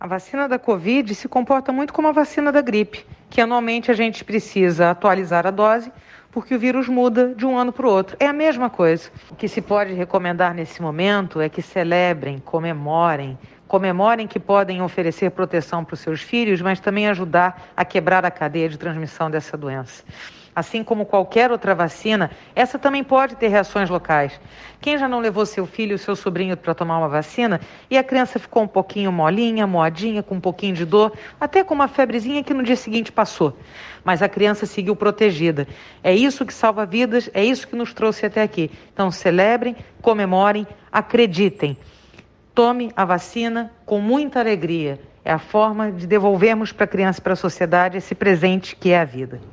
A vacina da Covid se comporta muito como a vacina da gripe, que anualmente a gente precisa atualizar a dose, porque o vírus muda de um ano para o outro. É a mesma coisa. O que se pode recomendar nesse momento é que celebrem, comemorem que podem oferecer proteção para os seus filhos, mas também ajudar a quebrar a cadeia de transmissão dessa doença. Assim como qualquer outra vacina, essa também pode ter reações locais. Quem já não levou seu filho ou seu sobrinho para tomar uma vacina e a criança ficou um pouquinho molinha, moadinha, com um pouquinho de dor, até com uma febrezinha que no dia seguinte passou. Mas a criança seguiu protegida. É isso que salva vidas, é isso que nos trouxe até aqui. Então celebrem, comemorem, acreditem. Tome a vacina com muita alegria. É a forma de devolvermos para a criança e para a sociedade esse presente que é a vida.